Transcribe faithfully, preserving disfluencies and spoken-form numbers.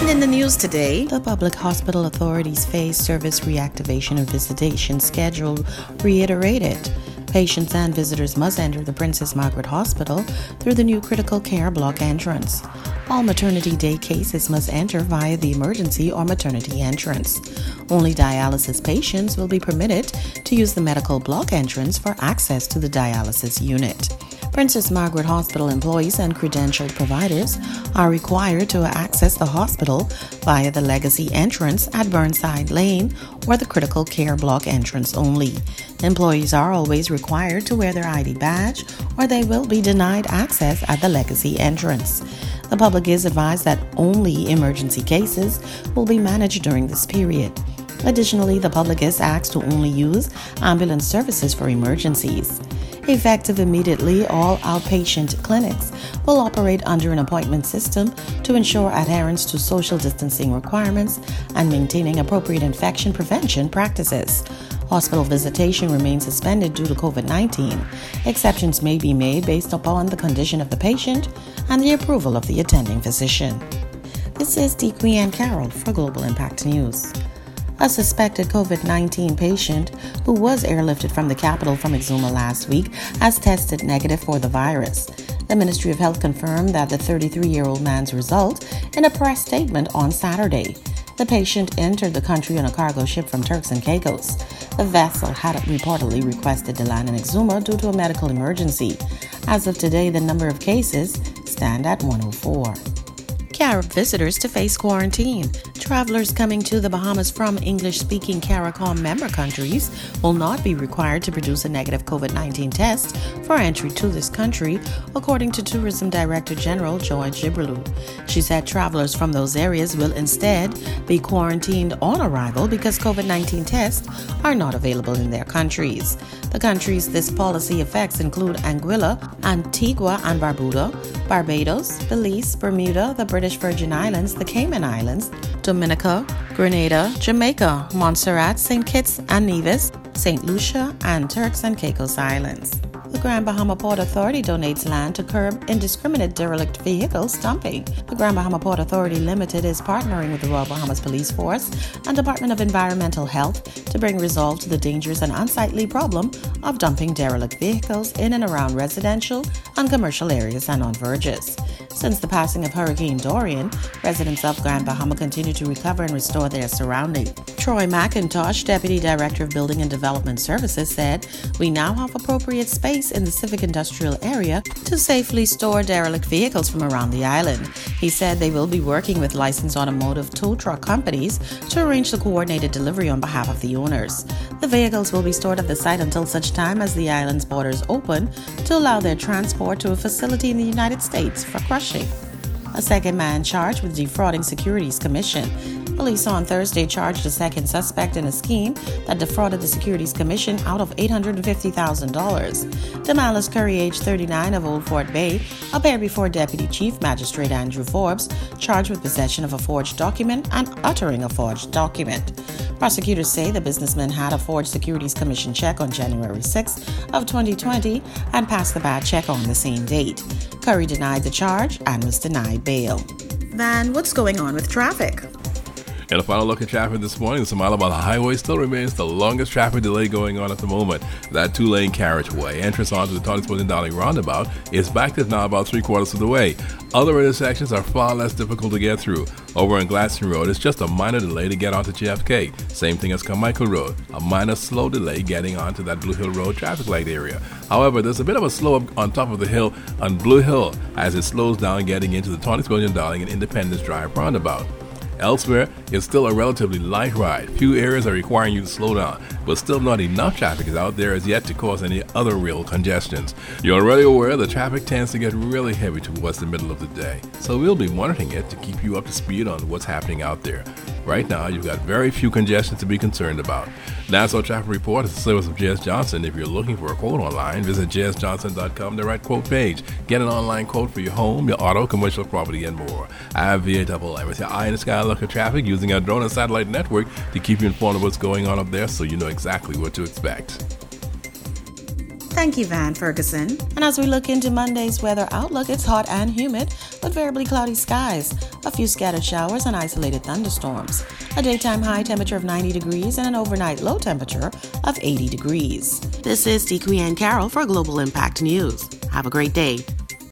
And in the news today, the Public Hospital Authority's phase service reactivation and visitation schedule reiterated. Patients and visitors must enter the Princess Margaret Hospital through the new critical care block entrance. All maternity day cases must enter via the emergency or maternity entrance. Only dialysis patients will be permitted to use the medical block entrance for access to the dialysis unit. Princess Margaret Hospital employees and credentialed providers are required to access the hospital via the Legacy entrance at Burnside Lane or the critical care block entrance only. Employees are always required to wear their I D badge or they will be denied access at the Legacy entrance. The public is advised that only emergency cases will be managed during this period. Additionally, the public is asked to only use ambulance services for emergencies. Effective immediately, all outpatient clinics will operate under an appointment system to ensure adherence to social distancing requirements and maintaining appropriate infection prevention practices. Hospital visitation remains suspended due to covid nineteen. Exceptions may be made based upon the condition of the patient and the approval of the attending physician. This is Dequan Carroll for Global Impact News. A suspected covid nineteen patient who was airlifted from the capital from Exuma last week has tested negative for the virus. The Ministry of Health confirmed that the thirty-three-year-old man's result in a press statement on Saturday. The patient entered the country on a cargo ship from Turks and Caicos. The vessel had reportedly requested to land in Exuma due to a medical emergency. As of today, the number of cases stand at one hundred four. Carib visitors to face quarantine. Travelers coming to the Bahamas from English-speaking CARICOM member countries will not be required to produce a negative covid nineteen test for entry to this country, according to Tourism Director General Joy Gibralou. She said travelers from those areas will instead be quarantined on arrival because covid nineteen tests are not available in their countries. The countries this policy affects include Anguilla, Antigua and Barbuda, Barbados, Belize, Bermuda, the British Virgin Islands, the Cayman Islands, Dominica, Grenada, Jamaica, Montserrat, Saint Kitts and Nevis, Saint Lucia, and Turks and Caicos Islands. The Grand Bahama Port Authority donates land to curb indiscriminate derelict vehicles dumping. The Grand Bahama Port Authority Limited is partnering with the Royal Bahamas Police Force and Department of Environmental Health to bring resolve to the dangerous and unsightly problem of dumping derelict vehicles in and around residential and commercial areas and on verges. Since the passing of Hurricane Dorian, residents of Grand Bahama continue to recover and restore their surroundings. Troy McIntosh, Deputy Director of Building and Development Services, said, "We now have appropriate space in the civic industrial area to safely store derelict vehicles from around the island." He said they will be working with licensed automotive tow truck companies to arrange the coordinated delivery on behalf of the owners. The vehicles will be stored at the site until such time as the island's borders open to allow their transport to a facility in the United States for crushing. A second man charged with defrauding Securities Commission. Police on Thursday charged a second suspect in a scheme that defrauded the Securities Commission out of eight hundred fifty thousand dollars. Damalis Curry, age thirty-nine, of Old Fort Bay, appeared before Deputy Chief Magistrate Andrew Forbes, charged with possession of a forged document and uttering a forged document. Prosecutors say the businessman had a forged Securities Commission check on January sixth of twenty twenty and passed the bad check on the same date. Curry denied the charge and was denied bail. Van, what's going on with traffic? In a final look at traffic this morning, the Somali Mala Highway still remains the longest traffic delay going on at the moment. That two-lane carriageway entrance onto the Tony Spalding Darling roundabout is backed up now about three-quarters of the way. Other intersections are far less difficult to get through. Over on Gladstone Road, it's just a minor delay to get onto J F K. Same thing as Carmichael Road, a minor slow delay getting onto that Blue Hill Road traffic light area. However, there's a bit of a slow up on top of the hill on Blue Hill as it slows down getting into the Tony Spalding Darling and Independence Drive roundabout. Elsewhere, it's still a relatively light ride. Few areas are requiring you to slow down, but still not enough traffic is out there as yet to cause any other real congestions. You're already aware the traffic tends to get really heavy towards the middle of the day, so we'll be monitoring it to keep you up to speed on what's happening out there. Right now, you've got very few congestions to be concerned about. Nassau Traffic Report is the service of J S Johnson. If you're looking for a quote online, visit j s johnson dot com, the right quote page. Get an online quote for your home, your auto, commercial property, and more. I have V A Double M with your eye in the sky look at traffic using our drone and satellite network to keep you informed of what's going on up there so you know exactly what to expect. Thank you, Van Ferguson. And as we look into Monday's weather outlook, it's hot and humid with variably cloudy skies, a few scattered showers and isolated thunderstorms, a daytime high temperature of ninety degrees and an overnight low temperature of eighty degrees. This is T. Queen Carol for Global Impact News. Have a great day.